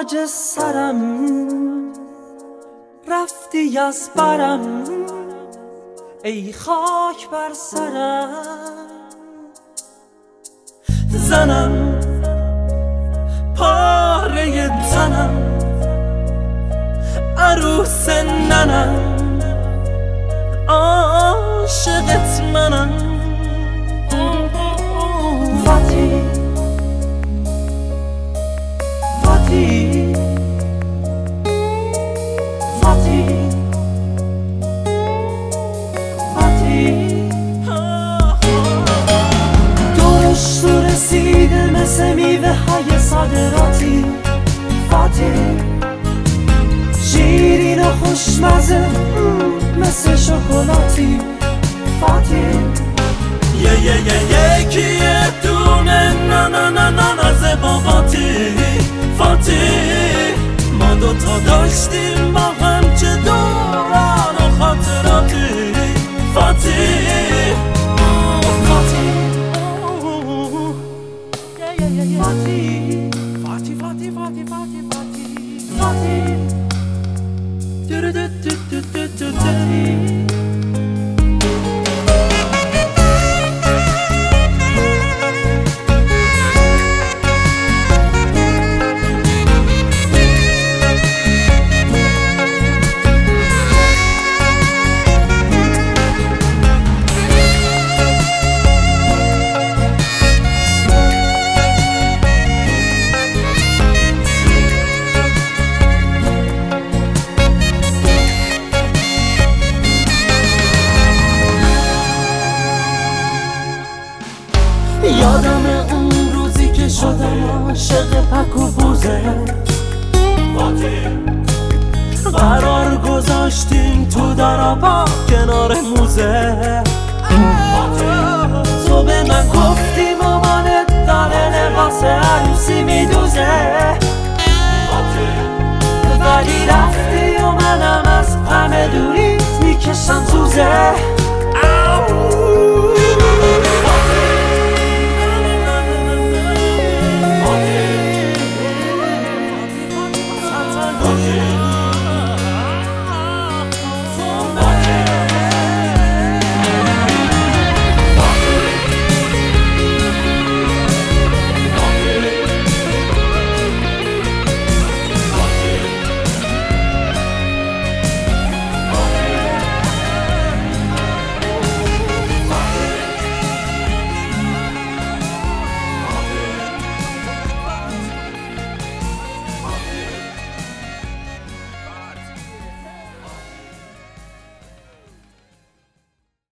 تاج سرم رفتی از برم، ای خاک بر سرم. زنم پاره تنم، عروس ننم، عاشقت منم. فاتی فاتی فاتی فاتی، دورش تو رسیده مثل میوه های صادراتی. فاتی شیرین و خوشمزه مثل شکلاتی. فاتی یکی دونه ناز باباتی. فاتی ما دوتا داشتیم با هم چه دوران و خاطراتی. فاتی فاتی فاتی فاتی فاتی فاتی فاتی فاتی فاتی. یادم اون روزی که شدم عاشق پک و بوزه. قرار گذاشتیم تو درابا کنار موزه. تو به من گفتی مامانت داره لباس عروسی میدوزه، ولی رفتی و من